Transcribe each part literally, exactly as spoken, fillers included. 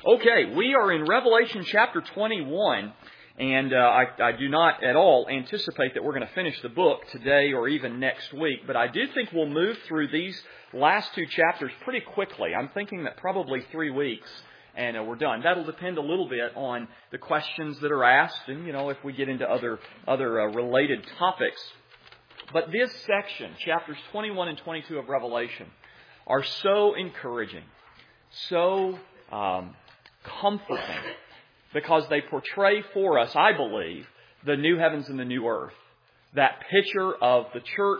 Okay, we are in Revelation chapter twenty-one, and uh, I, I do not at all anticipate that we're going to finish the book today or even next week, but I do think we'll move through these last two chapters pretty quickly. I'm thinking that probably three weeks and uh, we're done. That'll depend a little bit on the questions that are asked and, you know, if we get into other, other uh, related topics. But this section, chapters twenty-one and twenty-two of Revelation, are so encouraging, so um, comforting, because they portray for us, I believe, the new heavens and the new earth. That picture of the church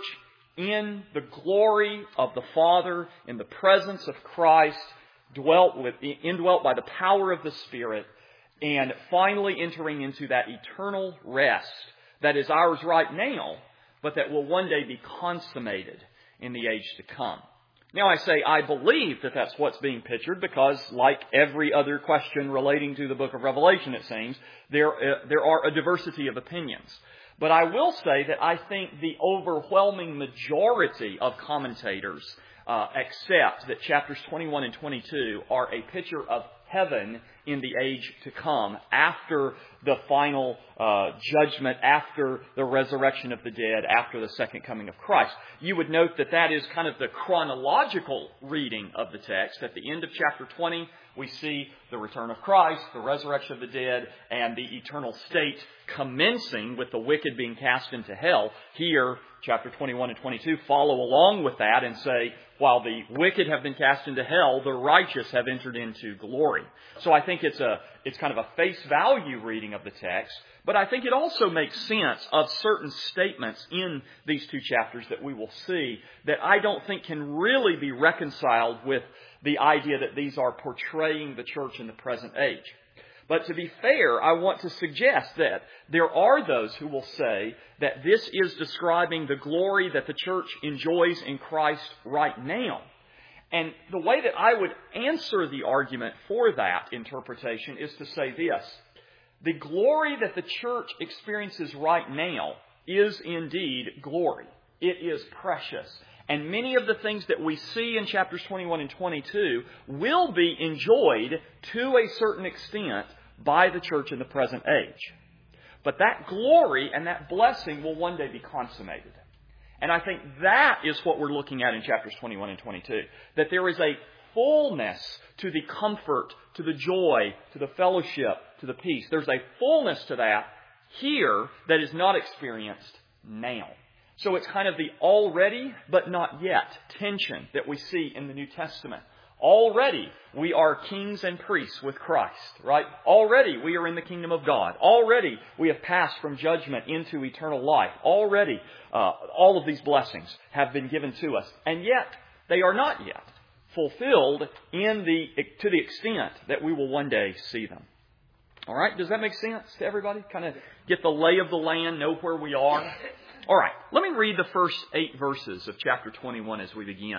in the glory of the Father, in the presence of Christ, dwelt with, indwelt by the power of the Spirit, and finally entering into that eternal rest that is ours right now, but that will one day be consummated in the age to come. Now I say I believe that that's what's being pictured because, like every other question relating to the book of Revelation, it seems, there, uh, there are a diversity of opinions. But I will say that I think the overwhelming majority of commentators uh, accept that chapters twenty-one and twenty-two are a picture of heaven in the age to come, after the final uh, judgment, after the resurrection of the dead, after the second coming of Christ. You would note that that is kind of the chronological reading of the text. At the end of chapter twenty, we see the return of Christ, the resurrection of the dead, and the eternal state commencing with the wicked being cast into hell. Here, chapter twenty-one and twenty-two follow along with that and say, while the wicked have been cast into hell, the righteous have entered into glory. So I think it's a it's kind of a face value reading of the text, but I think it also makes sense of certain statements in these two chapters that we will see that I don't think can really be reconciled with the idea that these are portraying the church in the present age. But to be fair, I want to suggest that there are those who will say that this is describing the glory that the church enjoys in Christ right now. And the way that I would answer the argument for that interpretation is to say this: the glory that the church experiences right now is indeed glory. It is precious. And many of the things that we see in chapters twenty-one and twenty-two will be enjoyed to a certain extent by the church in the present age. But that glory and that blessing will one day be consummated. And I think that is what we're looking at in chapters twenty-one and twenty-two. That there is a fullness to the comfort, to the joy, to the fellowship, to the peace. There's a fullness to that here that is not experienced now. So it's kind of the already but not yet tension that we see in the New Testament. Already we are kings and priests with Christ, right? Already we are in the kingdom of God. Already we have passed from judgment into eternal life. Already uh, all of these blessings have been given to us. And yet they are not yet fulfilled in the to the extent that we will one day see them. All right? Does that make sense to everybody? Kind of get the lay of the land, know where we are? All right, let me read the first eight verses of chapter twenty-one as we begin.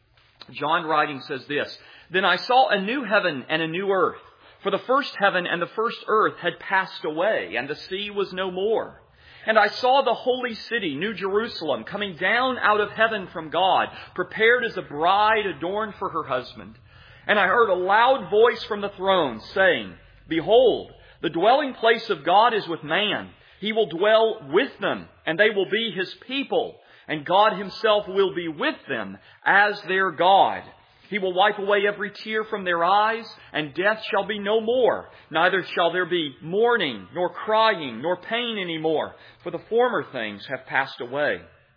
John writing says this: "Then I saw a new heaven and a new earth, for the first heaven and the first earth had passed away, and the sea was no more. And I saw the holy city, New Jerusalem, coming down out of heaven from God, prepared as a bride adorned for her husband. And I heard a loud voice from the throne saying, 'Behold, the dwelling place of God is with man. He will dwell with them, and they will be His people, and God Himself will be with them as their God. He will wipe away every tear from their eyes, and death shall be no more. Neither shall there be mourning, nor crying, nor pain any more, for the former things have passed away.'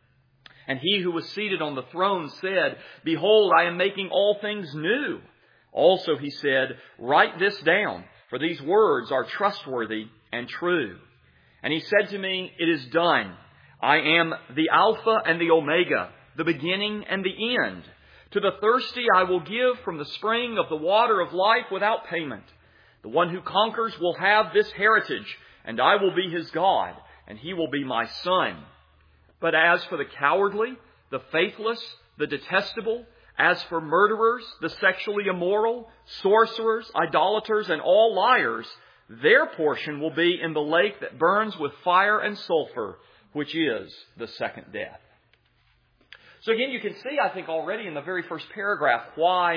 And He who was seated on the throne said, 'Behold, I am making all things new.' Also He said, 'Write this down, for these words are trustworthy and true.' And He said to me, 'It is done. I am the Alpha and the Omega, the beginning and the end. To the thirsty I will give from the spring of the water of life without payment. The one who conquers will have this heritage, and I will be his God, and he will be my son. But as for the cowardly, the faithless, the detestable, as for murderers, the sexually immoral, sorcerers, idolaters, and all liars, their portion will be in the lake that burns with fire and sulfur, which is the second death.'" So again, you can see, I think, already in the very first paragraph why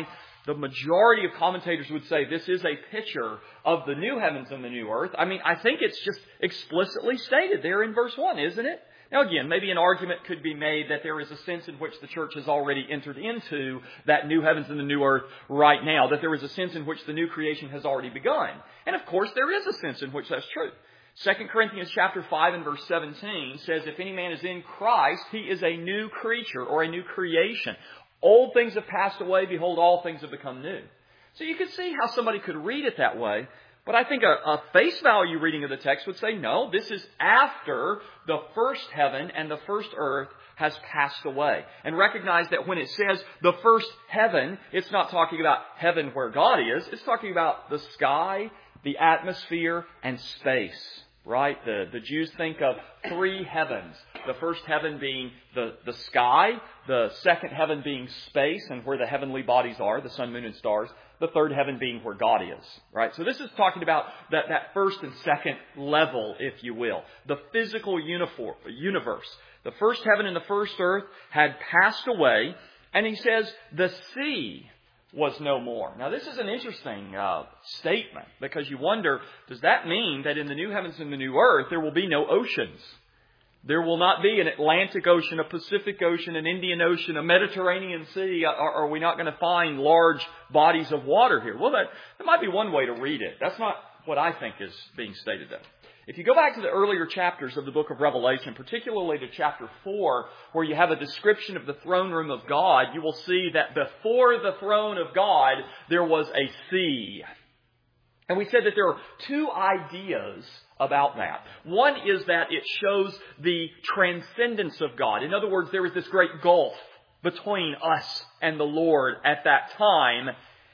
the majority of commentators would say this is a picture of the new heavens and the new earth. I mean, I think it's just explicitly stated there in verse one, isn't it? Now again, maybe an argument could be made that there is a sense in which the church has already entered into that new heavens and the new earth right now, that there is a sense in which the new creation has already begun. And of course, there is a sense in which that's true. Second Corinthians chapter five and verse seventeen says, if any man is in Christ, he is a new creature or a new creation. Old things have passed away, behold, all things have become new. So you can see how somebody could read it that way. But I think a, a face value reading of the text would say, no, this is after the first heaven and the first earth has passed away. And recognize that when it says the first heaven, it's not talking about heaven where God is. It's talking about the sky, the atmosphere, and space. Right? The, the Jews think of three heavens. The first heaven being the, the sky. The second heaven being space and where the heavenly bodies are, the sun, moon, and stars. The third heaven being where God is. Right? So this is talking about that, that first and second level, if you will. The physical uniform, universe. The first heaven and the first earth had passed away. And he says the sea was no more. Now this is an interesting uh, statement because you wonder, does that mean that in the new heavens and the new earth there will be no oceans? There will not be an Atlantic Ocean, a Pacific Ocean, an Indian Ocean, a Mediterranean Sea. Are, are we not going to find large bodies of water here? Well, that, that might be one way to read it. That's not what I think is being stated though. If you go back to the earlier chapters of the book of Revelation, particularly to chapter four, where you have a description of the throne room of God, you will see that before the throne of God, there was a sea. And we said that there are two ideas about that. One is that it shows the transcendence of God. In other words, there is this great gulf between us and the Lord at that time,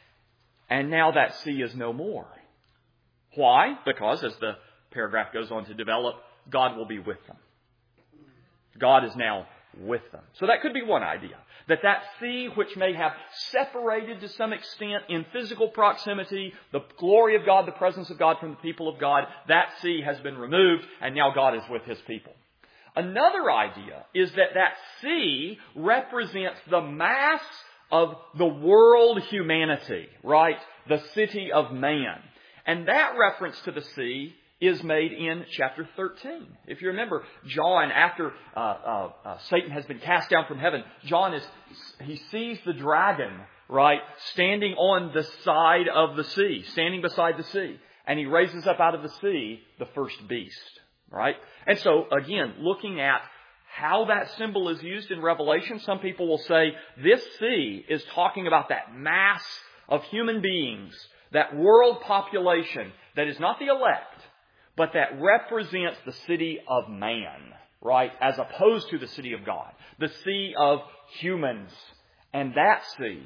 and now that sea is no more. Why? Because, as the paragraph goes on to develop, God will be with them. God is now with them. So that could be one idea. That that sea, which may have separated to some extent in physical proximity, the glory of God, the presence of God from the people of God, that sea has been removed and now God is with His people. Another idea is that that sea represents the mass of the world humanity, right? The city of man. And that reference to the sea is made in chapter thirteen. If you remember, John, after uh, uh, uh, Satan has been cast down from heaven, John is he sees the dragon, right, standing on the side of the sea, standing beside the sea, and he raises up out of the sea the first beast, right? And so, again, looking at how that symbol is used in Revelation, some people will say this sea is talking about that mass of human beings, that world population that is not the elect, but that represents the city of man, right? As opposed to the city of God. The sea of humans. And that sea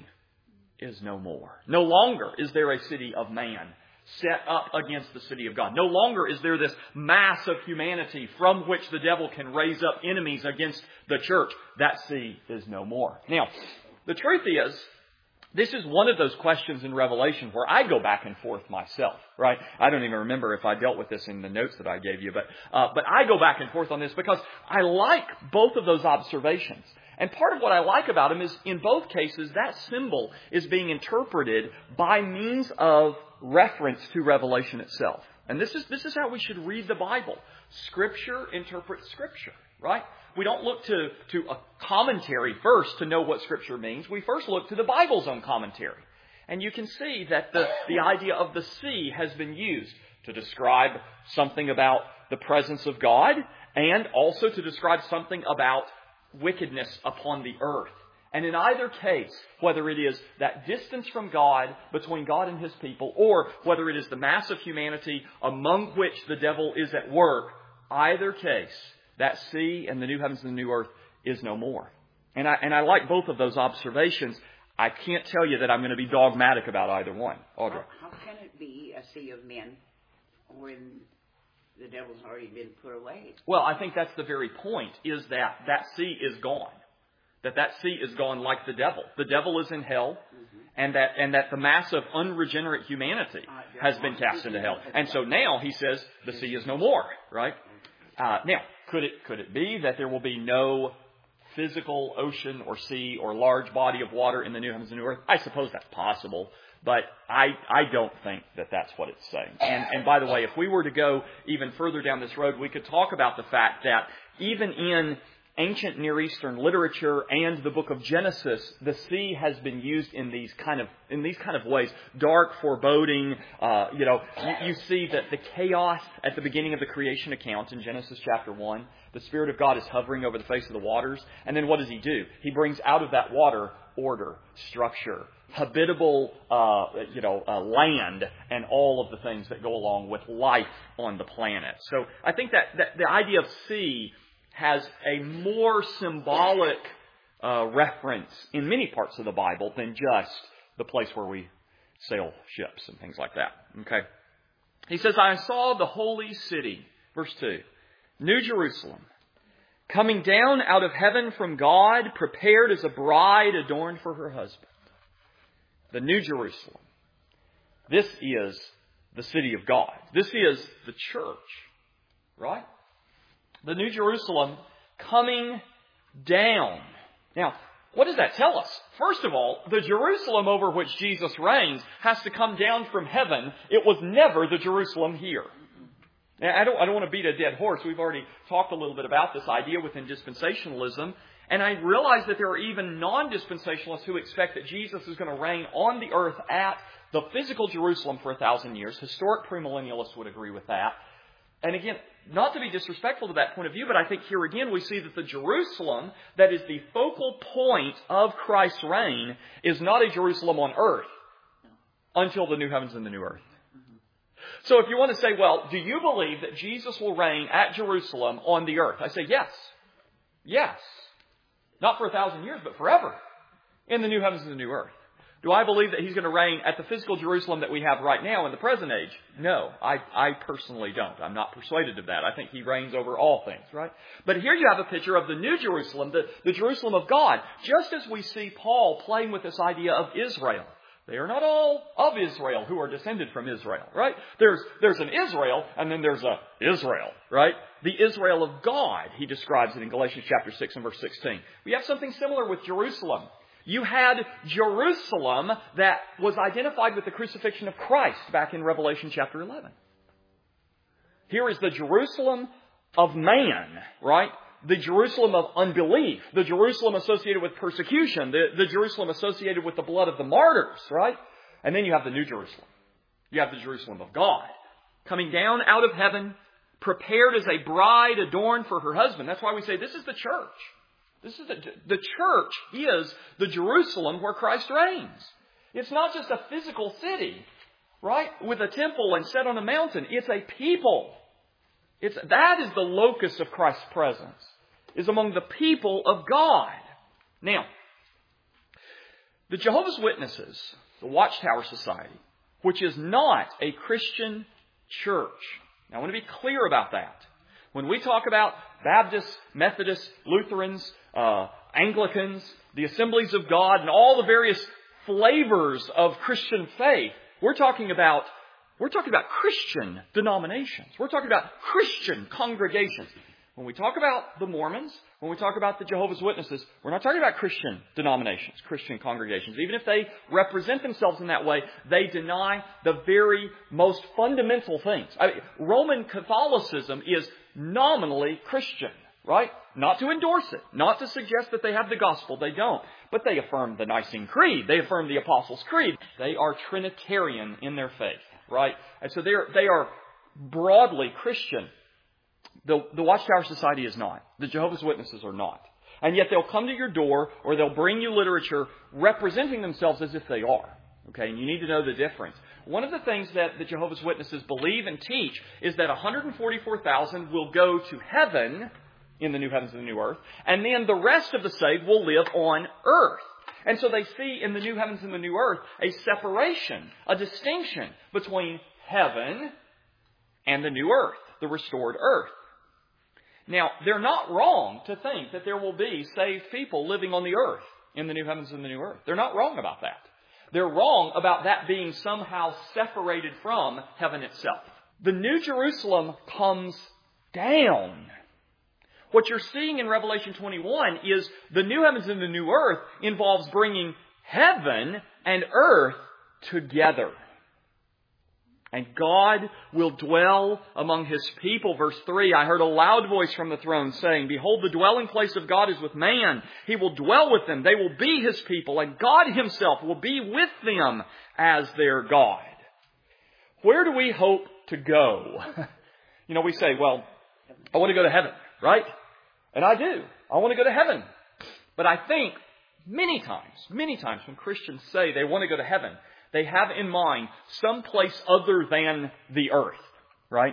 is no more. No longer is there a city of man set up against the city of God. No longer is there this mass of humanity from which the devil can raise up enemies against the church. That sea is no more. Now, the truth is, this is one of those questions in Revelation where I go back and forth myself, right? I don't even remember if I dealt with this in the notes that I gave you, but uh, but I go back and forth on this because I like both of those observations. And part of what I like about them is, in both cases, that symbol is being interpreted by means of reference to Revelation itself. And this is this is how we should read the Bible. Scripture interprets Scripture, right? We don't look to, to a commentary first to know what Scripture means. We first look to the Bible's own commentary. And you can see that the, the idea of the sea has been used to describe something about the presence of God and also to describe something about wickedness upon the earth. And in either case, whether it is that distance from God between God and His people, or whether it is the mass of humanity among which the devil is at work, either case, that sea and the new heavens and the new earth is no more. And I, and I like both of those observations. I can't tell you that I'm going to be dogmatic about either one. Audra. How, how can it be a sea of men when the devil's already been put away? Well, I think that's the very point, is that that sea is gone. That that sea is gone like the devil. The devil is in hell, mm-hmm. and that and that the mass of unregenerate humanity uh, has been cast into hell. And so now he says the sea is no more, right? Uh, now, could it could it be that there will be no physical ocean or sea or large body of water in the new heavens and new earth? I suppose that's possible, but I I don't think that that's what it's saying. And, and by the way, if we were to go even further down this road, we could talk about the fact that even in ancient Near Eastern literature and the book of Genesis, the sea has been used in these kind of in these kind of ways. Dark, foreboding. Uh, you know, you, you see that the chaos at the beginning of the creation account in Genesis chapter one. The Spirit of God is hovering over the face of the waters, and then what does He do? He brings out of that water order, structure, habitable, uh, you know, uh, land, and all of the things that go along with life on the planet. So I think that, that the idea of sea has a more symbolic uh, reference in many parts of the Bible than just the place where we sail ships and things like that. Okay. He says, I saw the holy city, verse two, New Jerusalem, coming down out of heaven from God, prepared as a bride adorned for her husband. The New Jerusalem. This is the city of God. This is the church, right? The New Jerusalem coming down. Now, what does that tell us? First of all, the Jerusalem over which Jesus reigns has to come down from heaven. It was never the Jerusalem here. Now, I don't, I don't want to beat a dead horse. We've already talked a little bit about this idea within dispensationalism. And I realize that there are even non-dispensationalists who expect that Jesus is going to reign on the earth at the physical Jerusalem for a thousand years. Historic premillennialists would agree with that. And again, not to be disrespectful to that point of view, but I think here again we see that the Jerusalem that is the focal point of Christ's reign is not a Jerusalem on earth until the new heavens and the new earth. So if you want to say, well, do you believe that Jesus will reign at Jerusalem on the earth? I say yes. Yes. Not for a thousand years, but forever in the new heavens and the new earth. Do I believe that He's going to reign at the physical Jerusalem that we have right now in the present age? No, I, I personally don't. I'm not persuaded of that. I think He reigns over all things, right? But here you have a picture of the new Jerusalem, the, the Jerusalem of God. Just as we see Paul playing with this idea of Israel. They are not all of Israel who are descended from Israel, right? There's, there's an Israel, and then there's a Israel, right? The Israel of God, he describes it in Galatians chapter six and verse sixteen. We have something similar with Jerusalem. You had Jerusalem that was identified with the crucifixion of Christ back in Revelation chapter eleven. Here is the Jerusalem of man, right? The Jerusalem of unbelief, the Jerusalem associated with persecution, the, the Jerusalem associated with the blood of the martyrs, right? And then you have the New Jerusalem. You have the Jerusalem of God coming down out of heaven, prepared as a bride adorned for her husband. That's why we say this is the church. This is the, the church is the Jerusalem where Christ reigns. It's not just a physical city, right, with a temple and set on a mountain. It's a people. It's, that is the locus of Christ's presence, is among the people of God. Now, the Jehovah's Witnesses, the Watchtower Society, which is not a Christian church. Now, I want to be clear about that. When we talk about Baptists, Methodists, Lutherans, uh, Anglicans, the Assemblies of God, and all the various flavors of Christian faith, we're talking about We're talking about Christian denominations. We're talking about Christian congregations. When we talk about the Mormons, when we talk about the Jehovah's Witnesses, we're not talking about Christian denominations, Christian congregations. Even if they represent themselves in that way, they deny the very most fundamental things. I mean, Roman Catholicism is nominally Christian, right? Not to endorse it, not to suggest that they have the gospel. They don't. But they affirm the Nicene Creed. They affirm the Apostles' Creed. They are Trinitarian in their faith. Right? And so they are, they are broadly Christian. The, the Watchtower Society is not. The Jehovah's Witnesses are not. And yet they'll come to your door or they'll bring you literature representing themselves as if they are. Okay? And you need to know the difference. One of the things that the Jehovah's Witnesses believe and teach is that one hundred forty-four thousand will go to heaven in the new heavens and the new earth. And then the rest of the saved will live on earth. And so they see in the new heavens and the new earth a separation, a distinction between heaven and the new earth, the restored earth. Now, they're not wrong to think that there will be saved people living on the earth in the new heavens and the new earth. They're not wrong about that. They're wrong about that being somehow separated from heaven itself. The New Jerusalem comes down. What you're seeing in Revelation twenty-one is the new heavens and the new earth involves bringing heaven and earth together. And God will dwell among His people. Verse three, I heard a loud voice from the throne saying, Behold, the dwelling place of God is with man. He will dwell with them. They will be His people, and God Himself will be with them as their God. Where do we hope to go? You know, we say, well, I want to go to heaven, right? And I do. I want to go to heaven. But I think many times, many times when Christians say they want to go to heaven, they have in mind some place other than the earth, right?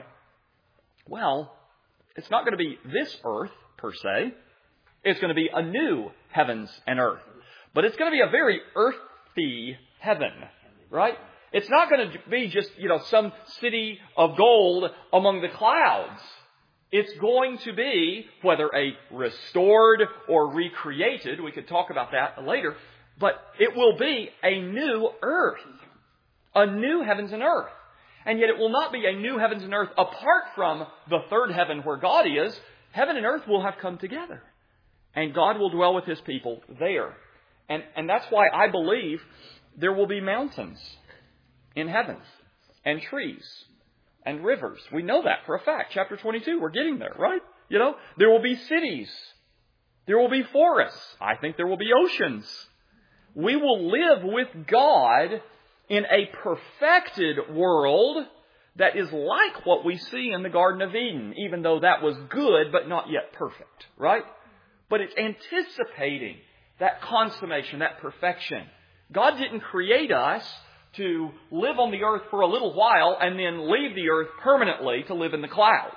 Well, it's not going to be this earth, per se. It's going to be a new heavens and earth. But it's going to be a very earthy heaven, right? It's not going to be just, you know, some city of gold among the clouds. It's going to be, whether a restored or recreated, we could talk about that later, but it will be a new earth, a new heavens and earth. And yet it will not be a new heavens and earth apart from the third heaven where God is. Heaven and earth will have come together. And God will dwell with His people there. And, and that's why I believe there will be mountains in heaven and trees and rivers. We know that for a fact. Chapter twenty-two, we're getting there, right? You know, there will be cities. There will be forests. I think there will be oceans. We will live with God in a perfected world that is like what we see in the Garden of Eden, even though that was good but not yet perfect, right? But it's anticipating that consummation, that perfection. God didn't create us to live on the earth for a little while and then leave the earth permanently to live in the clouds.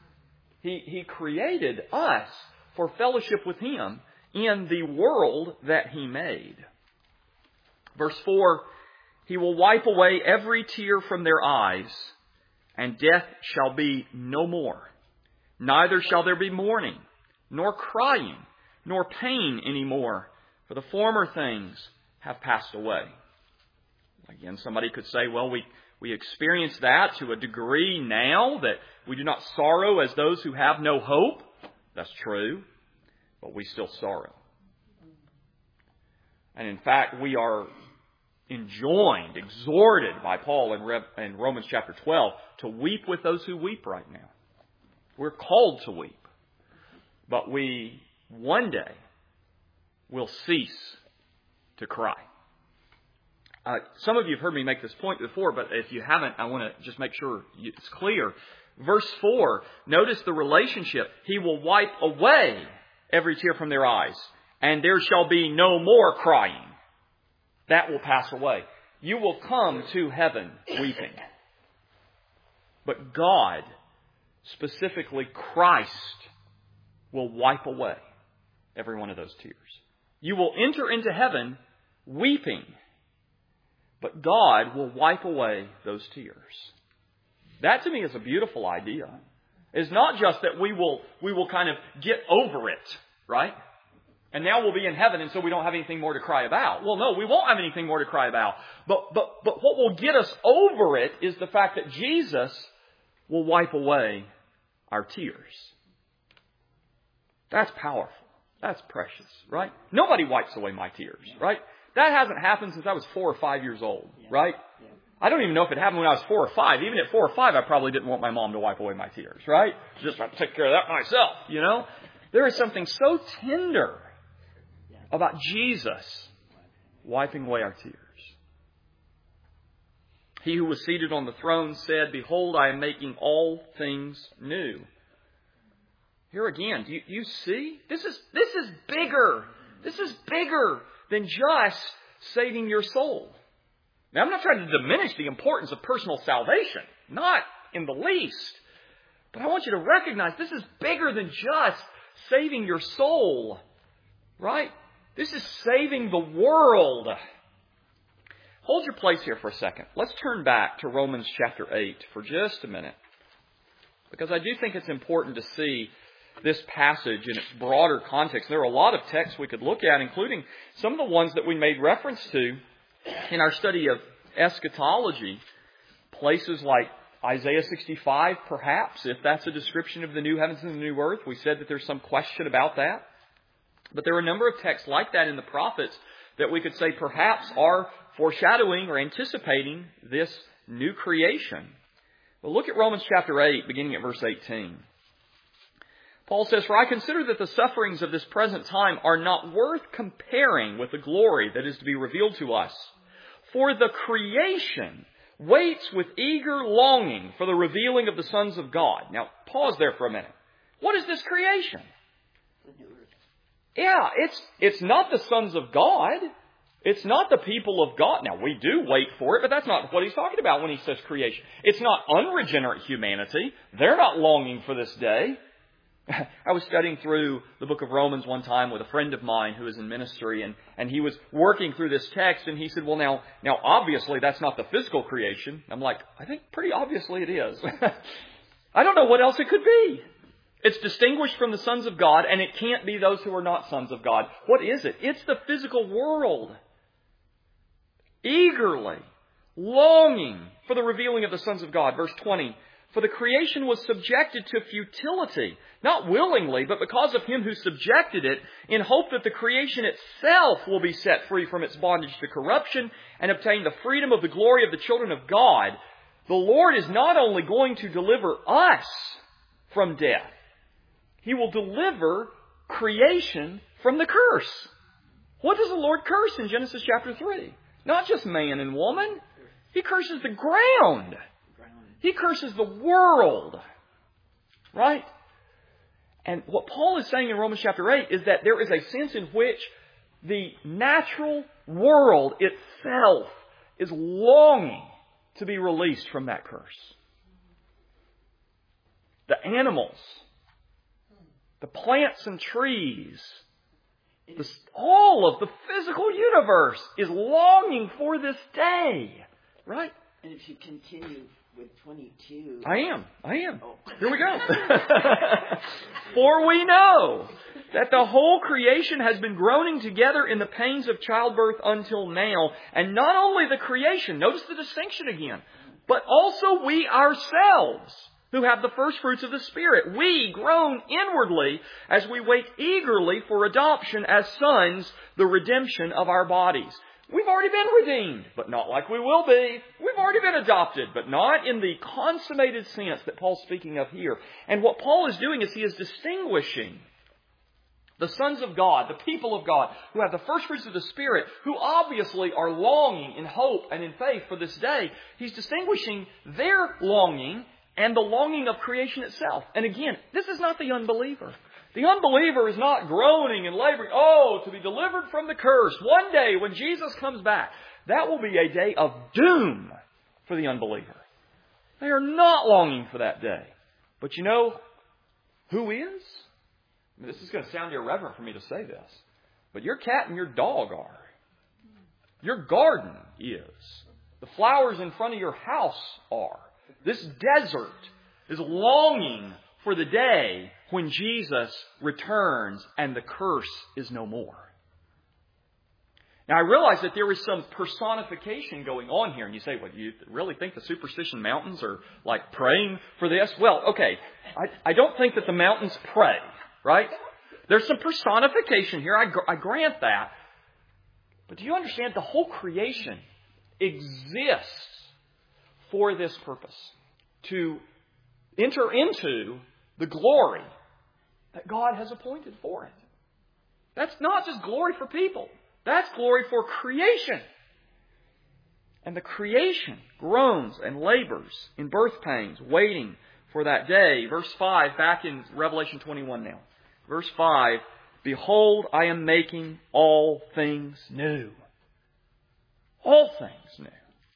He, he created us for fellowship with Him in the world that He made. Verse four, He will wipe away every tear from their eyes, and death shall be no more. Neither shall there be mourning, nor crying, nor pain any more, for the former things have passed away. Again, somebody could say, well, we, we experience that to a degree now, that we do not sorrow as those who have no hope. That's true, but we still sorrow. And in fact, we are enjoined, exhorted by Paul in, Rev, in Romans chapter twelve to weep with those who weep right now. We're called to weep. But we, one day, will cease to cry. Uh, some of you have heard me make this point before, but if you haven't, I want to just make sure it's clear. Verse four, notice the relationship. He will wipe away every tear from their eyes, and there shall be no more crying. That will pass away. You will come to heaven weeping. But God, specifically Christ, will wipe away every one of those tears. You will enter into heaven weeping, but God will wipe away those tears. That to me is a beautiful idea. It's not just that we will, we will kind of get over it, right? And now we'll be in heaven, and so we don't have anything more to cry about. Well, no, we won't have anything more to cry about. But, but, but what will get us over it is the fact that Jesus will wipe away our tears. That's powerful. That's precious, right? Nobody wipes away my tears, right? That hasn't happened since I was four or five years old, right? I don't even know if it happened when I was four or five. Even at four or five, I probably didn't want my mom to wipe away my tears, right? Just have to take care of that myself, you know? There is something so tender about Jesus wiping away our tears. He who was seated on the throne said, Behold, I am making all things new. Here again, do you, you see? This is, this is bigger. This is bigger than just saving your soul. Now, I'm not trying to diminish the importance of personal salvation. Not in the least. But I want you to recognize this is bigger than just saving your soul. Right? This is saving the world. Hold your place here for a second. Let's turn back to Romans chapter eight for just a minute. Because I do think it's important to see this passage in its broader context. There are a lot of texts we could look at, including some of the ones that we made reference to in our study of eschatology. Places like Isaiah sixty-five, perhaps, if that's a description of the new heavens and the new earth. We said that there's some question about that. But there are a number of texts like that in the prophets that we could say perhaps are foreshadowing or anticipating this new creation. Well, look at Romans chapter eight, beginning at verse eighteen. Paul says, "For I consider that the sufferings of this present time are not worth comparing with the glory that is to be revealed to us. For the creation waits with eager longing for the revealing of the sons of God." Now, pause there for a minute. What is this creation? Yeah, it's it's not the sons of God. It's not the people of God. Now, we do wait for it, but that's not what he's talking about when he says creation. It's not unregenerate humanity. They're not longing for this day. I was studying through the book of Romans one time with a friend of mine who is in ministry, and, and he was working through this text, and he said, well, now, now obviously that's not the physical creation. I'm like, I think pretty obviously it is. I don't know what else it could be. It's distinguished from the sons of God, and it can't be those who are not sons of God. What is it? It's the physical world. Eagerly, longing for the revealing of the sons of God. Verse twenty, "For the creation was subjected to futility, not willingly, but because of him who subjected it, in hope that the creation itself will be set free from its bondage to corruption and obtain the freedom of the glory of the children of God." The Lord is not only going to deliver us from death, He will deliver creation from the curse. What does the Lord curse in Genesis chapter three? Not just man and woman. He curses the ground. He curses the world. Right? And what Paul is saying in Romans chapter eight is that there is a sense in which the natural world itself is longing to be released from that curse. The animals, the plants and trees, the, all of the physical universe is longing for this day. Right? And if you continue with twenty-two... I am. I am. Oh. Here we go. "For we know that the whole creation has been groaning together in the pains of childbirth until now. And not only the creation," notice the distinction again, "but also we ourselves, who have the first fruits of the Spirit. We groan inwardly as we wait eagerly for adoption as sons, the redemption of our bodies." We've already been redeemed, but not like we will be. We've already been adopted, but not in the consummated sense that Paul's speaking of here. And what Paul is doing is he is distinguishing the sons of God, the people of God, who have the first fruits of the Spirit, who obviously are longing in hope and in faith for this day. He's distinguishing their longing and the longing of creation itself. And again, this is not the unbeliever. The unbeliever is not groaning and laboring, oh, to be delivered from the curse. One day when Jesus comes back, that will be a day of doom for the unbeliever. They are not longing for that day. But you know who is? I mean, this is going to sound irreverent for me to say this, but your cat and your dog are. Your garden is. The flowers in front of your house are. This desert is longing for the day when Jesus returns and the curse is no more. Now, I realize that there is some personification going on here. And you say, well, do you really think the Superstition Mountains are like praying for this? Well, okay, I, I don't think that the mountains pray, right? There's some personification here. I, gr- I grant that. But do you understand the whole creation exists for this purpose? To enter into the glory that God has appointed for it. That's not just glory for people. That's glory for creation. And the creation groans and labors in birth pains, waiting for that day. Verse five, back in Revelation twenty-one now. Verse five, "Behold, I am making all things new." All things new.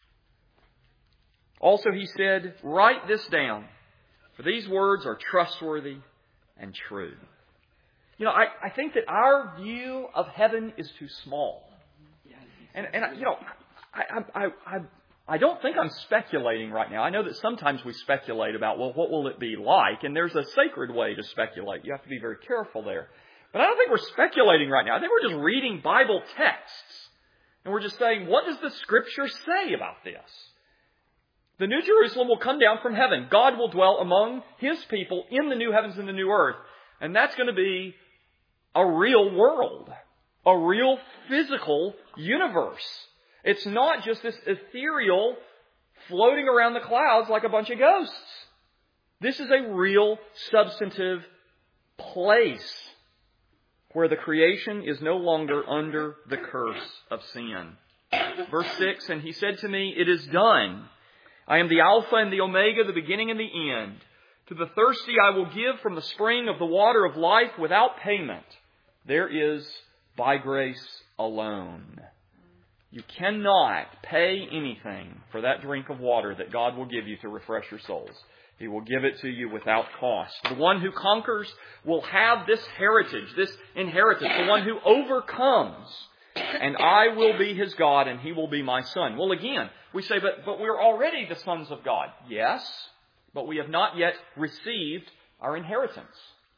Also he said, "Write this down, for these words are trustworthy and true." You know, I, I think that our view of heaven is too small. And, and you know, I, I, I, I don't think I'm speculating right now. I know that sometimes we speculate about, well, what will it be like? And there's a sacred way to speculate. You have to be very careful there. But I don't think we're speculating right now. I think we're just reading Bible texts. And we're just saying, what does the Scripture say about this? The New Jerusalem will come down from heaven. God will dwell among His people in the new heavens and the new earth. And that's going to be a real world. A real physical universe. It's not just this ethereal floating around the clouds like a bunch of ghosts. This is a real substantive place where the creation is no longer under the curse of sin. Verse six, and He said to me, it is done. I am the Alpha and the Omega, the beginning and the end. To the thirsty I will give from the spring of the water of life without payment. There is by grace alone. You cannot pay anything for that drink of water that God will give you to refresh your souls. He will give it to you without cost. The one who conquers will have this heritage, this inheritance. The one who overcomes. And I will be his God and he will be my son. Well, again, we say, but, but we're already the sons of God. Yes, but we have not yet received our inheritance.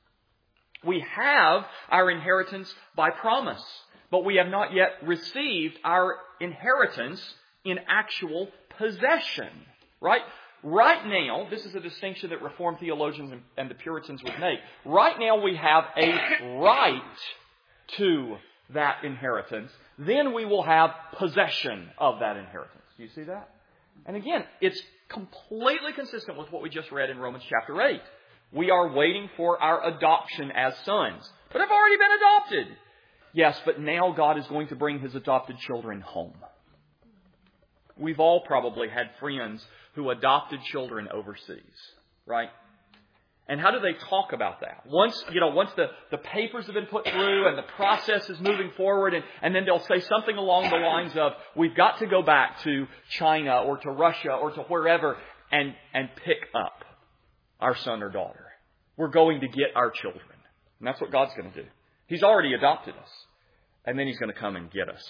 We have our inheritance by promise, but we have not yet received our inheritance in actual possession. Right? Right now, this is a distinction that Reformed theologians and the Puritans would make. Right now we have a right to that inheritance. Then we will have possession of that inheritance. Do you see that? And again, it's completely consistent with what we just read in Romans chapter eight. We are waiting for our adoption as sons. But have already been adopted. Yes, but now God is going to bring His adopted children home. We've all probably had friends who adopted children overseas, right? And how do they talk about that? Once, you know, once the, the papers have been put through and the process is moving forward, and, and then they'll say something along the lines of, we've got to go back to China or to Russia or to wherever and, and pick up our son or daughter. We're going to get our children. And that's what God's going to do. He's already adopted us. And then He's going to come and get us.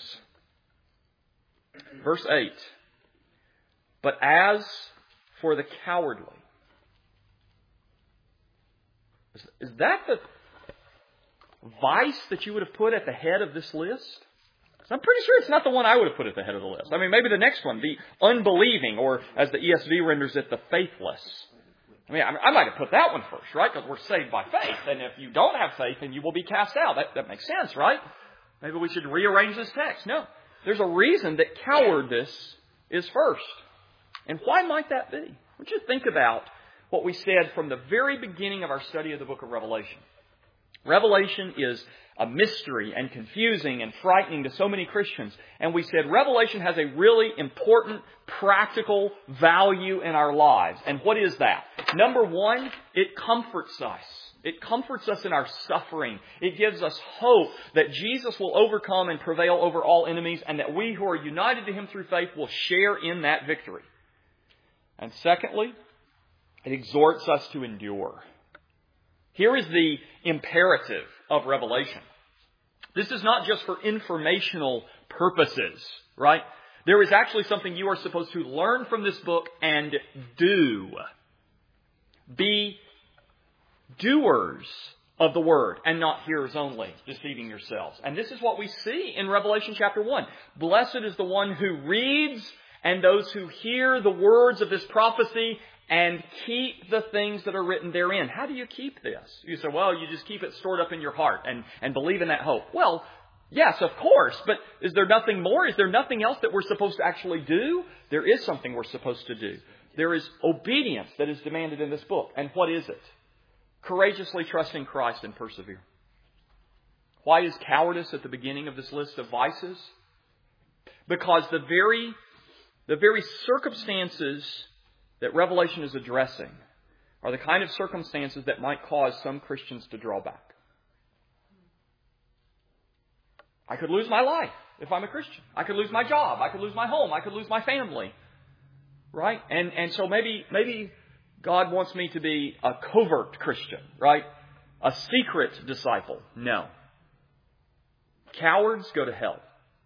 Verse eight. But as for the cowardly. Is that the vice that you would have put at the head of this list? I'm pretty sure it's not the one I would have put at the head of the list. I mean, maybe the next one, the unbelieving, or as the E S V renders it, the faithless. I mean, I might have put that one first, right? Because we're saved by faith. And if you don't have faith, then you will be cast out. That, that makes sense, right? Maybe we should rearrange this text. No. There's a reason that cowardice is first. And why might that be? I want you to think about what we said from the very beginning of our study of the book of Revelation. Revelation is a mystery and confusing and frightening to so many Christians. And we said Revelation has a really important, practical value in our lives. And what is that? Number one, it comforts us. It comforts us in our suffering. It gives us hope that Jesus will overcome and prevail over all enemies, and that we who are united to Him through faith will share in that victory. And secondly, it exhorts us to endure. Here is the imperative of Revelation. This is not just for informational purposes, right? There is actually something you are supposed to learn from this book and do. Be doers of the word and not hearers only, deceiving yourselves. And this is what we see in Revelation chapter one. Blessed is the one who reads and those who hear the words of this prophecy and keep the things that are written therein. How do you keep this? You say, well, you just keep it stored up in your heart and, and believe in that hope. Well, yes, of course, but is there nothing more? Is there nothing else that we're supposed to actually do? There is something we're supposed to do. There is obedience that is demanded in this book. And what is it? Courageously trust in Christ and persevere. Why is cowardice at the beginning of this list of vices? Because the very, the very circumstances that Revelation is addressing are the kind of circumstances that might cause some Christians to draw back. I could lose my life if I'm a Christian. I could lose my job. I could lose my home. I could lose my family. Right? And and so maybe maybe God wants me to be a covert Christian, right? A secret disciple. No. Cowards go to hell.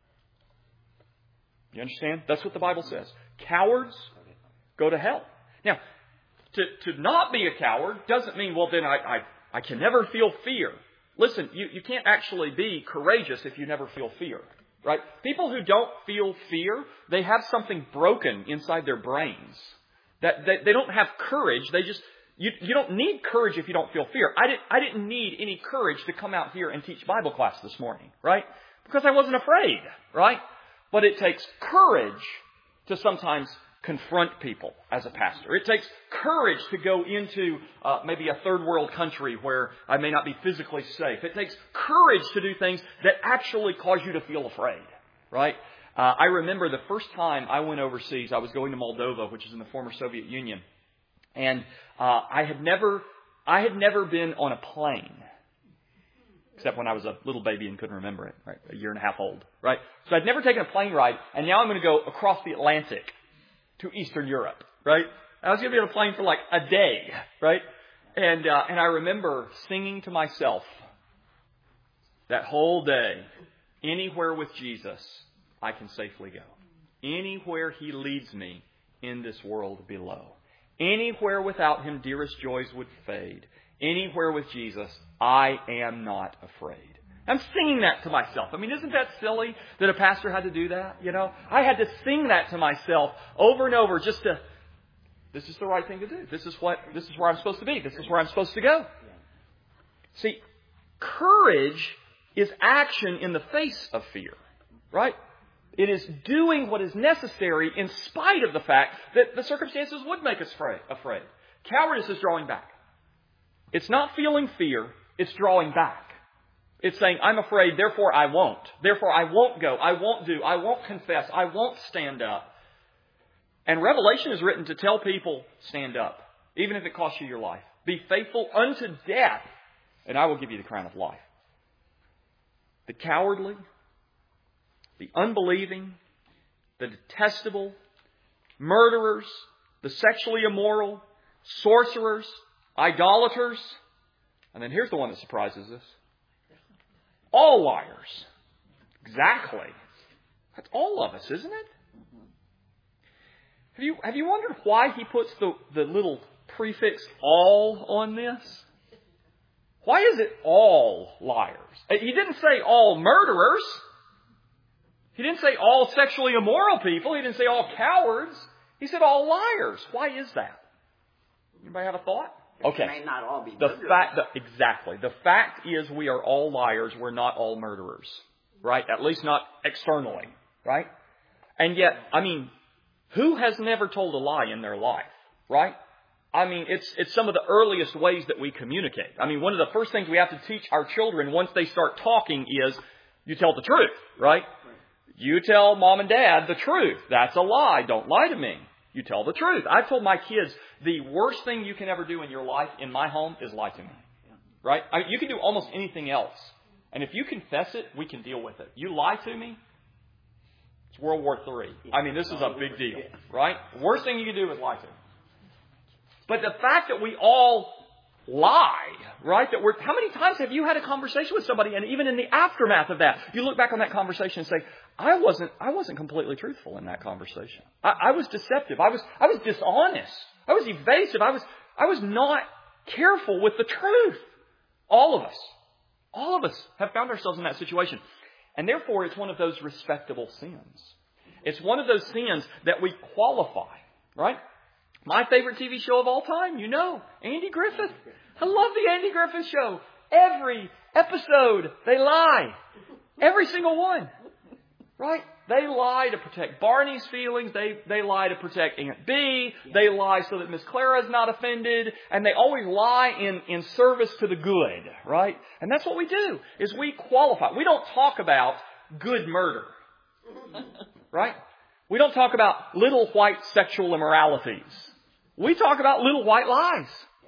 You understand? That's what the Bible says. Cowards go to hell. Now, to, to not be a coward doesn't mean, well, then I, I, I can never feel fear. Listen, you, you can't actually be courageous if you never feel fear. Right? People who don't feel fear, they have something broken inside their brains. That, that they don't have courage. They just, you, you don't need courage if you don't feel fear. I didn't, I didn't need any courage to come out here and teach Bible class this morning, right? Because I wasn't afraid, right? But it takes courage to sometimes confront people as a pastor. It takes courage to go into uh, maybe a third world country where I may not be physically safe. It takes courage to do things that actually cause you to feel afraid, right? Uh, I remember the first time I went overseas, I was going to Moldova, which is in the former Soviet Union. And uh, I had never, I had never been on a plane. Except when I was a little baby and couldn't remember it, right? A year and a half old, right? So I'd never taken a plane ride, and now I'm going to go across the Atlantic to Eastern Europe, right? I was going to be on a plane for like a day, right? And uh, and I remember singing to myself that whole day, anywhere with Jesus, I can safely go. Anywhere He leads me in this world below. Anywhere without Him, dearest joys would fade. Anywhere with Jesus, I am not afraid. I'm singing that to myself. I mean, isn't that silly that a pastor had to do that? You know, I had to sing that to myself over and over just to, this is the right thing to do. This is what, this is where I'm supposed to be. This is where I'm supposed to go. See, courage is action in the face of fear, right? It is doing what is necessary in spite of the fact that the circumstances would make us afraid. Cowardice is drawing back. It's not feeling fear. It's drawing back. It's saying, I'm afraid, therefore I won't. Therefore I won't go. I won't do. I won't confess. I won't stand up. And Revelation is written to tell people, stand up, even if it costs you your life. Be faithful unto death, and I will give you the crown of life. The cowardly, the unbelieving, the detestable, murderers, the sexually immoral, sorcerers, idolaters, and then here's the one that surprises us. All liars. Exactly. That's all of us, isn't it? Have you, have you wondered why he puts the, the little prefix all on this? Why is it all liars? He didn't say all murderers. He didn't say all sexually immoral people. He didn't say all cowards. He said all liars. Why is that? Anybody have a thought? Okay. May not all be the murderers. fact, the, exactly. The fact is we are all liars. We're not all murderers. Right? At least not externally. Right? And yet, I mean, who has never told a lie in their life? Right? I mean, it's it's some of the earliest ways that we communicate. I mean, one of the first things we have to teach our children once they start talking is you tell the truth. Right? You tell mom and dad the truth. That's a lie. Don't lie to me. You tell the truth. I told my kids, the worst thing you can ever do in your life in my home is lie to me. Right? I, you can do almost anything else. And if you confess it, we can deal with it. You lie to me, it's World War Three. I mean, this is a big deal. Right? Worst thing you can do is lie to me. But the fact that we all lie, right? That we're, how many times have you had a conversation with somebody, and even in the aftermath of that, you look back on that conversation and say, I wasn't, I wasn't completely truthful in that conversation. I, I was deceptive. I was, I was dishonest. I was evasive. I was, I was not careful with the truth. All of us, all of us have found ourselves in that situation. And therefore, it's one of those respectable sins. It's one of those sins that we qualify, right? My favorite T V show of all time, you know, Andy Griffith. I love the Andy Griffith Show. Every episode, they lie. Every single one. Right? They lie to protect Barney's feelings. They, they lie to protect Aunt Bee. They lie so that Miss Clara is not offended. And they always lie in, in service to the good. Right? And that's what we do, is we qualify. We don't talk about good murder. Right? We don't talk about little white sexual immoralities. We talk about little white lies.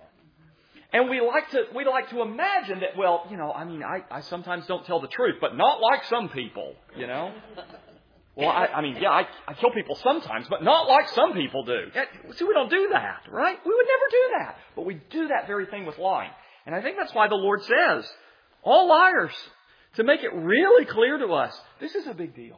And we like to we like to imagine that, well, you know, I mean, I, I sometimes don't tell the truth, but not like some people, you know. Well, I, I mean, yeah, I, I kill people sometimes, but not like some people do. See, we don't do that, right? We would never do that. But we do that very thing with lying. And I think that's why the Lord says, all liars, to make it really clear to us, this is a big deal.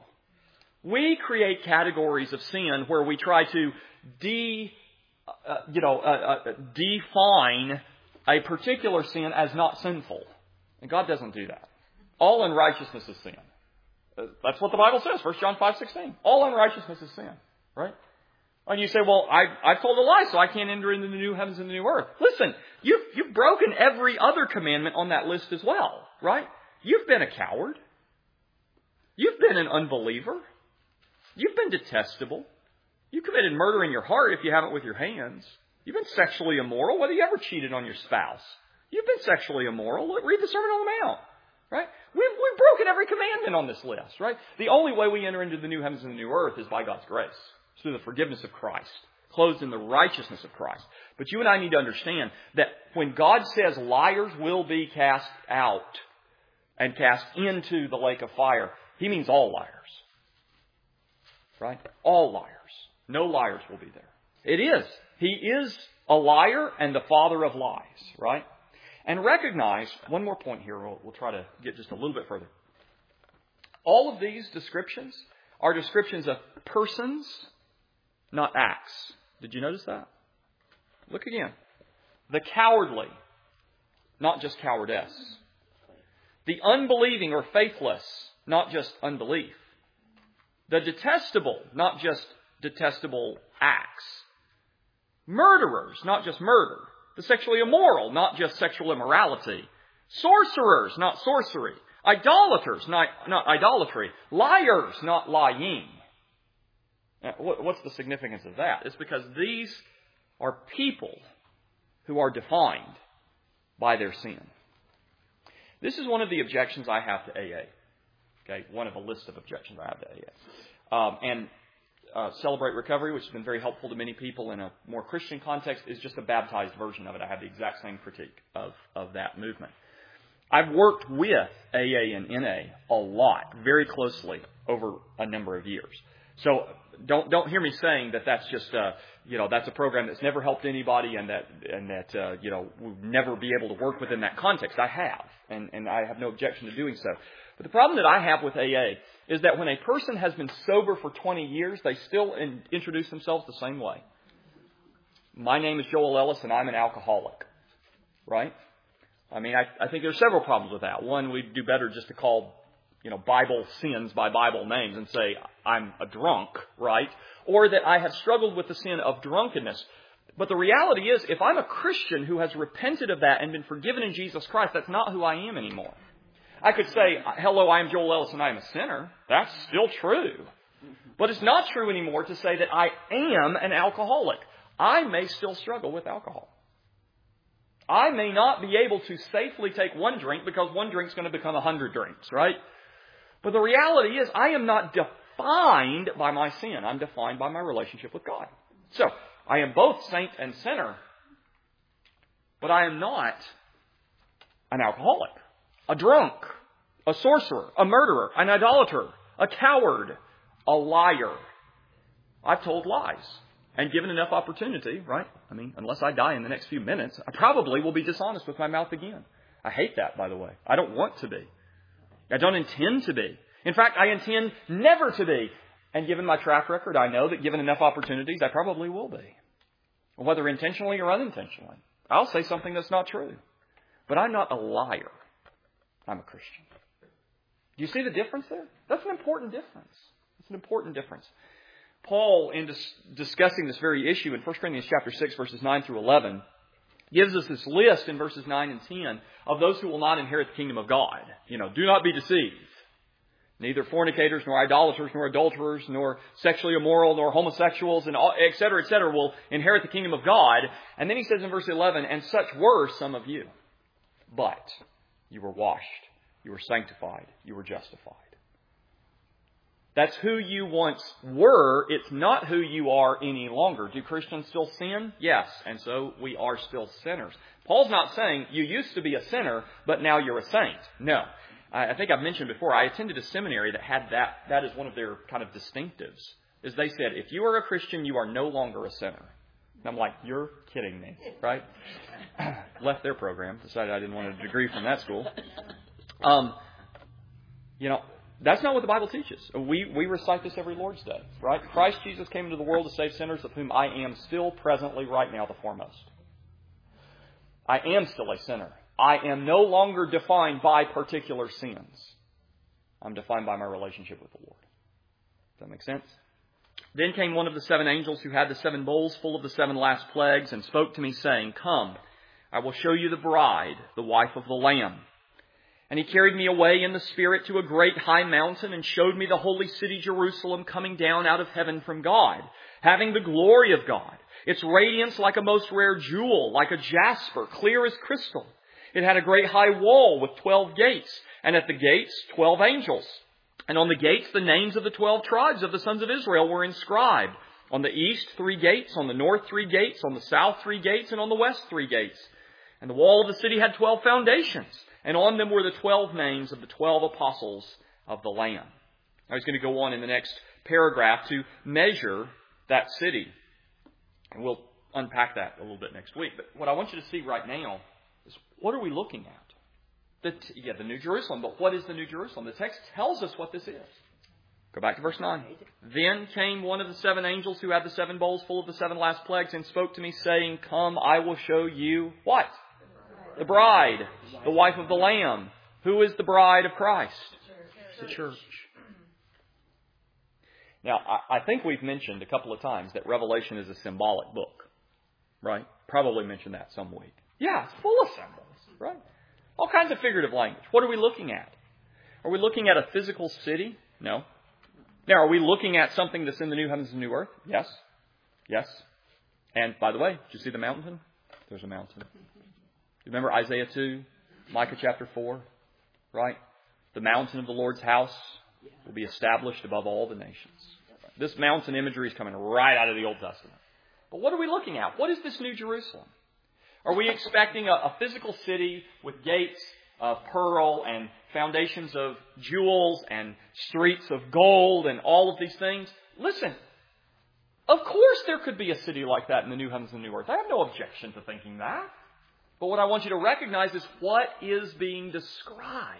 We create categories of sin where we try to de, uh, you know, uh, uh, define a particular sin as not sinful. And God doesn't do that. All unrighteousness is sin. Uh, that's what the Bible says, First John five sixteen. All unrighteousness is sin. Right? And you say, well, I, I've told a lie, so I can't enter into the new heavens and the new earth. Listen, you've, you've broken every other commandment on that list as well, right? You've been a coward. You've been an unbeliever. You've been detestable. You committed murder in your heart if you haven't with your hands. You've been sexually immoral, whether you ever cheated on your spouse. You've been sexually immoral. Read the Sermon on the Mount, right? We've, we've broken every commandment on this list, right? The only way we enter into the new heavens and the new earth is by God's grace. Through the forgiveness of Christ, clothed in the righteousness of Christ. But you and I need to understand that when God says liars will be cast out and cast into the lake of fire, He means all liars. Right? All liars. No liars will be there. It is. He is a liar and the father of lies. Right? And recognize, one more point here, we'll, we'll try to get just a little bit further. All of these descriptions are descriptions of persons, not acts. Did you notice that? Look again. The cowardly, not just cowardice. The unbelieving or faithless, not just unbelief. The detestable, not just detestable acts. Murderers, not just murder. The sexually immoral, not just sexual immorality. Sorcerers, not sorcery. Idolaters, not, not idolatry. Liars, not lying. What's the significance of that? It's because these are people who are defined by their sin. This is one of the objections I have to A A. Okay, one of a list of objections I have to A A. Um, and uh, Celebrate Recovery, which has been very helpful to many people in a more Christian context, is just a baptized version of it. I have the exact same critique of, of that movement. I've worked with A A and N A a lot, very closely over a number of years. So don't don't hear me saying that that's just uh, you know that's a program that's never helped anybody and that and that uh, you know we'll never be able to work within that context. I have, and and I have no objection to doing so. But the problem that I have with A A is that when a person has been sober for twenty years, they still in, introduce themselves the same way. My name is Joel Ellis, and I'm an alcoholic. Right? I mean, I, I think there's several problems with that. One, we'd do better just to call you know, Bible sins by Bible names and say, I'm a drunk, right? Or that I have struggled with the sin of drunkenness. But the reality is, if I'm a Christian who has repented of that and been forgiven in Jesus Christ, that's not who I am anymore. I could say, hello, I am Joel Ellis and I am a sinner. That's still true. But it's not true anymore to say that I am an alcoholic. I may still struggle with alcohol. I may not be able to safely take one drink because one drink's going to become a hundred drinks, right? But the reality is, I am not defined by my sin. I'm defined by my relationship with God. So, I am both saint and sinner, but I am not an alcoholic, a drunk, a sorcerer, a murderer, an idolater, a coward, a liar. I've told lies and given enough opportunity, right? I mean, unless I die in the next few minutes, I probably will be dishonest with my mouth again. I hate that, by the way. I don't want to be. I don't intend to be. In fact, I intend never to be. And given my track record, I know that given enough opportunities, I probably will be. Whether intentionally or unintentionally. I'll say something that's not true. But I'm not a liar. I'm a Christian. Do you see the difference there? That's an important difference. It's an important difference. Paul, in dis- discussing this very issue in First Corinthians chapter six, verses nine through eleven, gives us this list in verses nine and ten of those who will not inherit the kingdom of God. You know, do not be deceived. Neither fornicators, nor idolaters, nor adulterers, nor sexually immoral, nor homosexuals, and all, et cetera, et cetera, will inherit the kingdom of God. And then he says in verse eleven, and such were some of you. But you were washed, you were sanctified, you were justified. That's who you once were. It's not who you are any longer. Do Christians still sin? Yes. And so we are still sinners. Paul's not saying you used to be a sinner, but now you're a saint. No. I think I've mentioned before, I attended a seminary that had that, that is one of their kind of distinctives. Is they said, if you are a Christian, you are no longer a sinner. And I'm like, you're kidding me, right? Left their program, decided I didn't want a degree from that school. Um, you know, that's not what the Bible teaches. We we recite this every Lord's Day, right? Christ Jesus came into the world to save sinners, of whom I am still presently right now the foremost. I am still a sinner. I am no longer defined by particular sins. I'm defined by my relationship with the Lord. Does that make sense? Then came one of the seven angels who had the seven bowls full of the seven last plagues and spoke to me, saying, Come, I will show you the bride, the wife of the Lamb. And he carried me away in the Spirit to a great high mountain and showed me the holy city Jerusalem coming down out of heaven from God, having the glory of God. Its radiance like a most rare jewel, like a jasper, clear as crystal. It had a great high wall with twelve gates, and at the gates twelve angels. And on the gates the names of the twelve tribes of the sons of Israel were inscribed. On the east three gates, on the north three gates, on the south three gates, and on the west three gates. And the wall of the city had twelve foundations, and on them were the twelve names of the twelve apostles of the Lamb. I was going to go on in the next paragraph to measure that city. And we'll unpack that a little bit next week. But what I want you to see right now is, what are we looking at? The, yeah, the New Jerusalem. But what is the New Jerusalem? The text tells us what this is. Go back to verse nine. Then came one of the seven angels who had the seven bowls full of the seven last plagues and spoke to me, saying, Come, I will show you what? The bride, the wife of the Lamb. Who is the bride of Christ? The church. Now, I think we've mentioned a couple of times that Revelation is a symbolic book, right? Probably mentioned that some week. Yeah, it's full of symbols, right? All kinds of figurative language. What are we looking at? Are we looking at a physical city? No. Now, are we looking at something that's in the new heavens and new earth? Yes. Yes. And by the way, did you see the mountain? There's a mountain. You remember Isaiah two, Micah chapter four, right? The mountain of the Lord's house will be established above all the nations. This mountain imagery is coming right out of the Old Testament. But what are we looking at? What is this New Jerusalem? Are we expecting a, a physical city with gates of pearl and foundations of jewels and streets of gold and all of these things? Listen, of course there could be a city like that in the new heavens and new earth. I have no objection to thinking that. But what I want you to recognize is what is being described.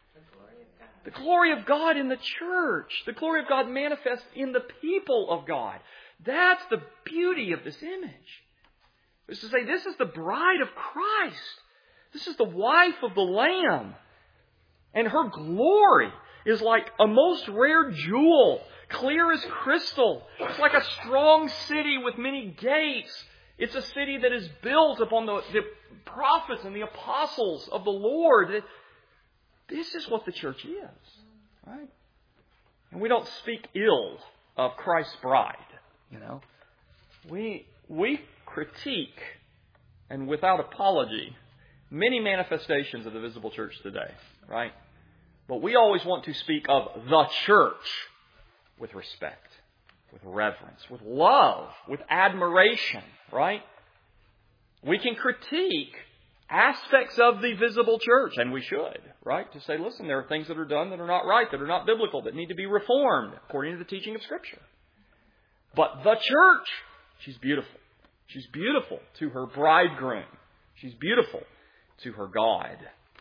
The glory of God in the church. The glory of God manifest in the people of God. That's the beauty of this image. It's to say, this is the bride of Christ. This is the wife of the Lamb. And her glory is like a most rare jewel, clear as crystal. It's like a strong city with many gates. It's a city that is built upon the, the prophets and the apostles of the Lord. This is what the church is, right? And we don't speak ill of Christ's bride, you know. We we critique, and without apology, many manifestations of the visible church today, right? But we always want to speak of the church with respect, with reverence, with love, with admiration, right? We can critique aspects of the visible church, and we should, right? To say, listen, there are things that are done that are not right, that are not biblical, that need to be reformed according to the teaching of Scripture. But the church, she's beautiful. She's beautiful to her bridegroom. She's beautiful to her God.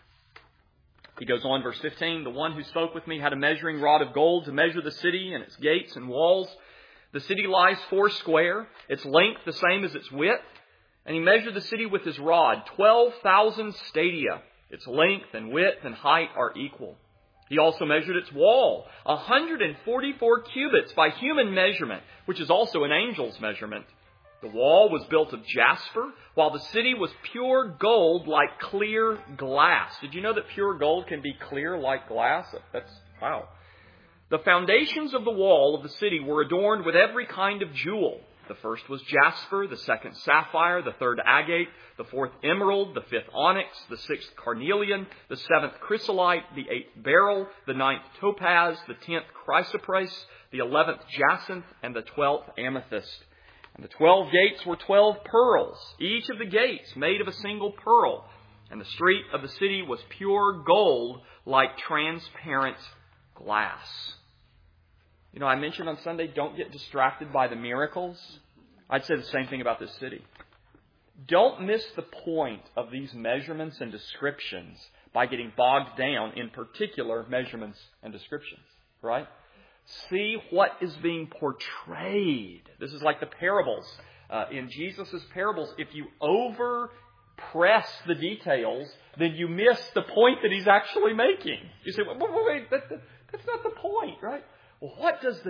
He goes on, verse fifteen, the one who spoke with me had a measuring rod of gold to measure the city and its gates and walls. The city lies four square, its length the same as its width. And he measured the city with his rod, twelve thousand stadia. Its length and width and height are equal. He also measured its wall, one hundred forty-four cubits by human measurement, which is also an angel's measurement. The wall was built of jasper, while the city was pure gold like clear glass. Did you know that pure gold can be clear like glass? That's, wow. The foundations of the wall of the city were adorned with every kind of jewel. The first was jasper, the second sapphire, the third agate, the fourth emerald, the fifth onyx, the sixth carnelian, the seventh chrysolite, the eighth beryl, the ninth topaz, the tenth chrysoprase, the eleventh jacinth, and the twelfth amethyst. And the twelve gates were twelve pearls, each of the gates made of a single pearl. And the street of the city was pure gold like transparent glass. You know, I mentioned on Sunday, don't get distracted by the miracles. I'd say the same thing about this city. Don't miss the point of these measurements and descriptions by getting bogged down in particular measurements and descriptions, right? See what is being portrayed. This is like the parables. Uh, in Jesus' parables, if you over press the details, then you miss the point that he's actually making. You say, wait, wait, wait that, that, that's not the point, right? Well, what does the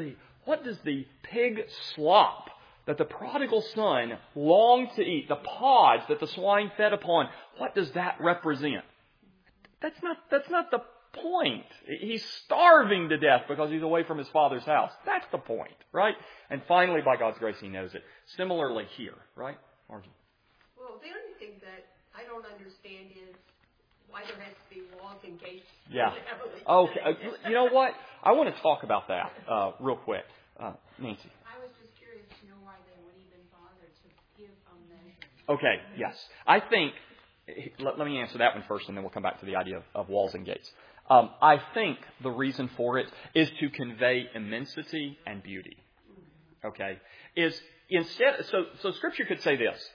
What does the pig slop that the prodigal son longed to eat, the pods that the swine fed upon, what does that represent? That's not, that's not the point. He's starving to death because he's away from his father's house. That's the point, right? And finally, by God's grace, he knows it. Similarly here, right, Margie? Well, the only thing that I don't understand is why there has to be walls and gates. Yeah. Okay. You know what? I want to talk about that uh, real quick. Uh, Nancy. I was just curious to know why they would even bother to give a measure. Okay, yes. I think, let, let me answer that one first and then we'll come back to the idea of, of walls and gates. Um, I think the reason for it is to convey immensity and beauty. Okay? Is instead, so, so Scripture could say this.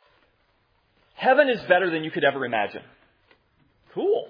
Heaven is better than you could ever imagine. Cool.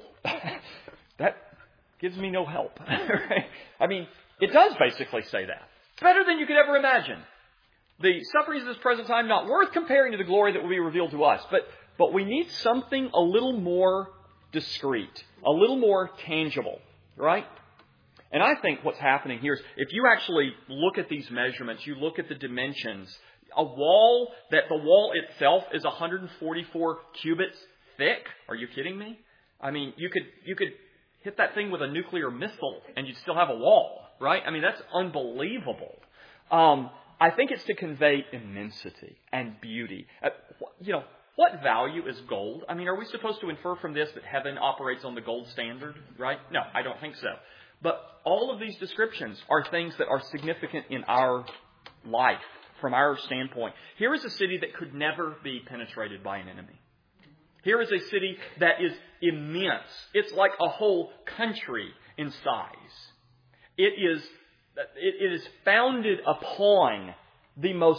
That gives me no help. Right? I mean, it does basically say that. Better than you could ever imagine. The sufferings of this present time not worth comparing to the glory that will be revealed to us. But, but we need something a little more discreet, a little more tangible, right? And I think what's happening here is if you actually look at these measurements, you look at the dimensions, a wall that the wall itself is one hundred forty-four cubits thick. Are you kidding me? I mean, you could, you could hit that thing with a nuclear missile and you'd still have a wall, right? I mean, that's unbelievable. Um, I think it's to convey immensity and beauty. Uh, you know, what value is gold? I mean, are we supposed to infer from this that heaven operates on the gold standard, right? No, I don't think so. But all of these descriptions are things that are significant in our life, from our standpoint. Here is a city that could never be penetrated by an enemy. Here is a city that is immense. It's like a whole country in size. It is, it is founded upon the most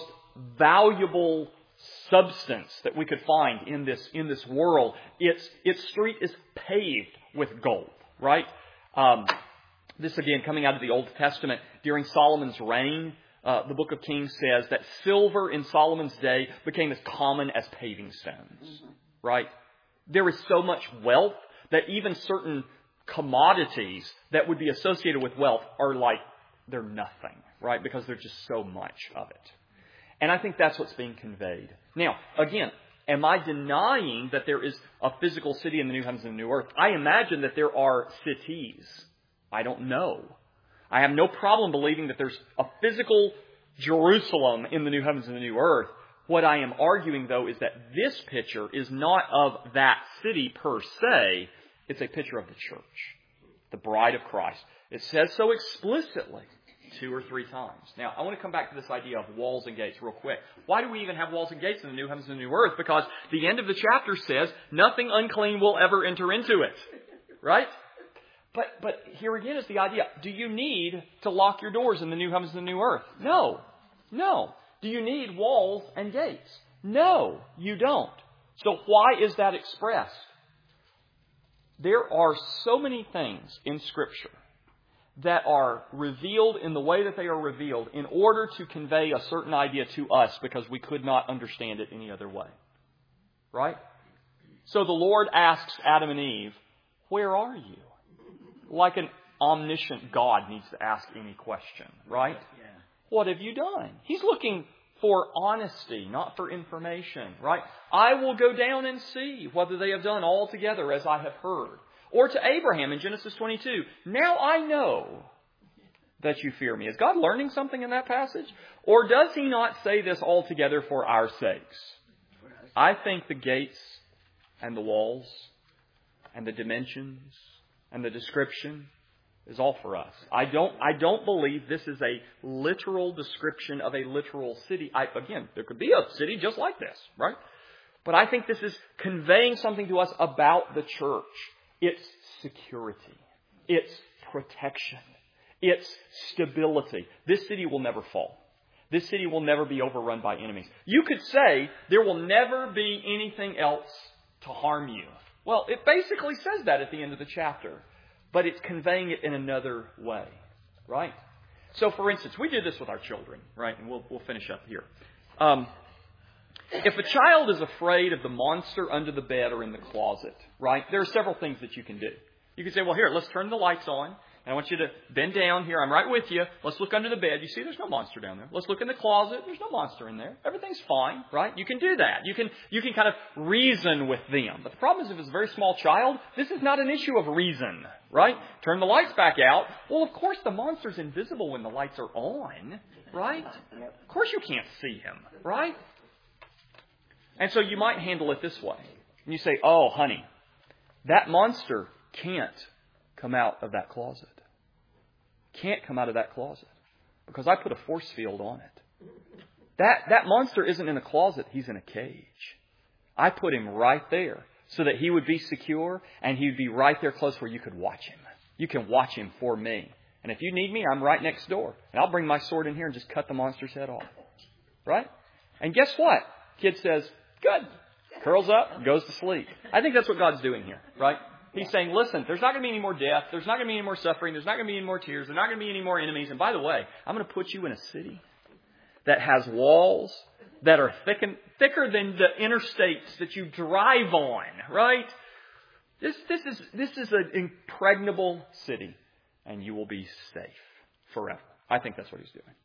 valuable substance that we could find in this, in this world. Its, its street is paved with gold, right? Um, this again coming out of the Old Testament. During Solomon's reign, uh, the book of Kings says that silver in Solomon's day became as common as paving stones, right? There is so much wealth that even certain commodities that would be associated with wealth are like, they're nothing, right? Because there's just so much of it. And I think that's what's being conveyed. Now, again, am I denying that there is a physical city in the new heavens and the new earth? I imagine that there are cities. I don't know. I have no problem believing that there's a physical Jerusalem in the new heavens and the new earth. What I am arguing, though, is that this picture is not of that city per se. It's a picture of the church, the bride of Christ. It says so explicitly two or three times. Now, I want to come back to this idea of walls and gates real quick. Why do we even have walls and gates in the new heavens and the new earth? Because the end of the chapter says nothing unclean will ever enter into it. Right? But but here again is the idea. Do you need to lock your doors in the new heavens and the new earth? No. No. Do you need walls and gates? No, you don't. So why is that expressed? There are so many things in Scripture that are revealed in the way that they are revealed in order to convey a certain idea to us because we could not understand it any other way. Right? So the Lord asks Adam and Eve, where are you? Like an omniscient God needs to ask any question, right? Yeah. What have you done? He's looking for honesty, not for information, right? I will go down and see whether they have done altogether as I have heard. Or to Abraham in Genesis twenty-two, now I know that you fear me. Is God learning something in that passage? Or does he not say this altogether for our sakes? I think the gates and the walls and the dimensions and the description is all for us. I don't, I don't believe this is a literal description of a literal city. I, again, there could be a city just like this, right? But I think this is conveying something to us about the church. It's security. It's protection. It's stability. This city will never fall. This city will never be overrun by enemies. You could say there will never be anything else to harm you. Well, it basically says that at the end of the chapter. But it's conveying it in another way, right? So, for instance, we did this with our children, right? And we'll, we'll finish up here. Um, if a child is afraid of the monster under the bed or in the closet, right, there are several things that you can do. You can say, well, here, let's turn the lights on, And I want you to bend down here. I'm right with you. Let's look under the bed. You see there's no monster down there. Let's look in the closet. There's no monster in there. Everything's fine, right? You can do that. You can, you can kind of reason with them. But the problem is if it's a very small child, this is not an issue of reason, right? Turn the lights back out. Well, of course the monster's invisible when the lights are on, right? Of course you can't see him, right? And so you might handle it this way. And you say, oh, honey, that monster can't come out of that closet. Can't come out of that closet because I put a force field on it. That, that monster isn't in a closet. He's in a cage. I put him right there so that he would be secure and he'd be right there close where you could watch him. You can watch him for me. And if you need me, I'm right next door. And I'll bring my sword in here and just cut the monster's head off. Right? And guess what? Kid says, good. Curls up, goes to sleep. I think that's what God's doing here. Right? He's saying, listen, there's not going to be any more death. There's not going to be any more suffering. There's not going to be any more tears. There's not going to be any more enemies. And by the way, I'm going to put you in a city that has walls that are thick and, thicker than the interstates that you drive on, right? This, this is, this is an impregnable city, and you will be safe forever. I think that's what he's doing.